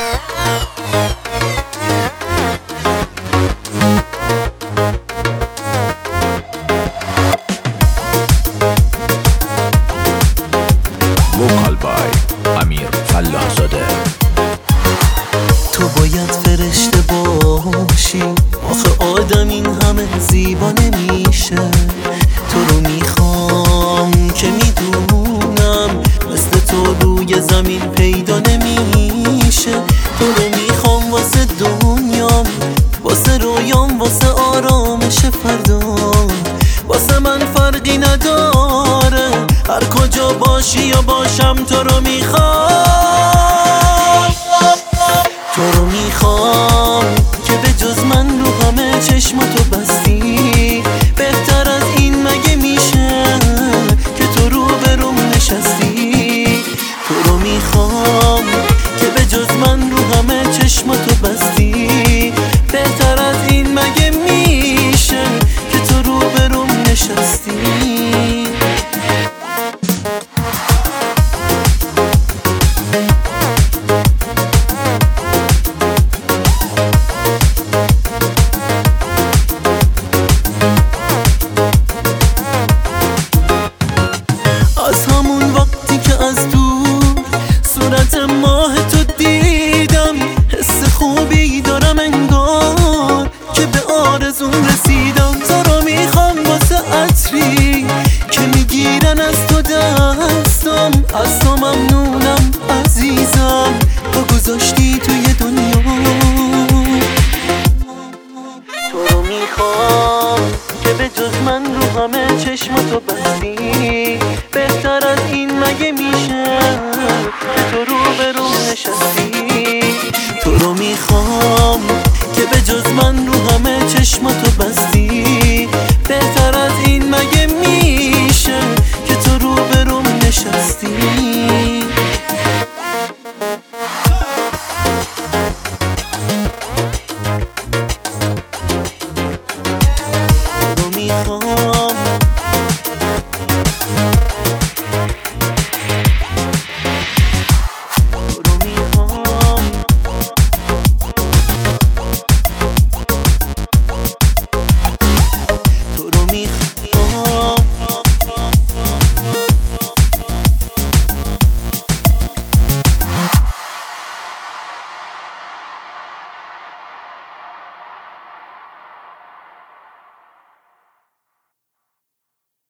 وکال بای امیر فلاح‌زاده. تو باید فرشته باشی، آخه آدم این همه زیبا نمیشه. تو رو میخوام که میدونم مثل تو روی زمین پیدا نمیشه. تو رو میخوام واسه دنیام، واسه رویام، واسه آرامش فردا. واسه من فرقی نداره هر کجا باشی یا باشم. تو رو میخوام، تو رو میخوام که به جز من رو همه چشماتو بستی. بهتر از این مگه میشه که تو رو بروم نشستی. تو رو میخوام که به جز من رو همه چشماتو بستی. بهتر از این مگه میشه که تو رو بروم نشستی. از همون وقتی که از دور صورت ماه تو دیدم، حس خوبی دارم انگار که به آرزون رسیدم. تو رو میخوام واسه عطری که میگیرن از تو دستم. از تو ممنونم عزیزم، تو گذاشتی توی دنیا. تو رو میخوام که به جز من رو همه چشماتو بستی. بهتر از این مگه میشه که تو رو به رو نشستی. تو رو میخوام که به جز من رو همه چشماتو بستی. بهتر از این مگه میشه که تو رو به رو نشستی.